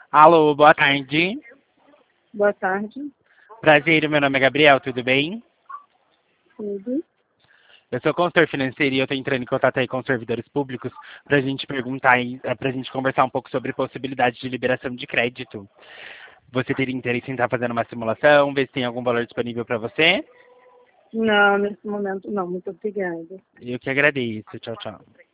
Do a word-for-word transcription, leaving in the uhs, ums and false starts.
Alô, boa tarde. Boa tarde. Prazer, meu nome é Gabriel, tudo bem? Tudo. Eu sou consultor financeiro e eu estou entrando em contato aí com os servidores públicos para a gente perguntar, para a gente conversar um pouco sobre possibilidades de liberação de crédito. Você teria interesse em estar fazendo uma simulação, ver se tem algum valor disponível para você? Não, nesse momento não. Muito obrigada. Eu que agradeço. Tchau, tchau.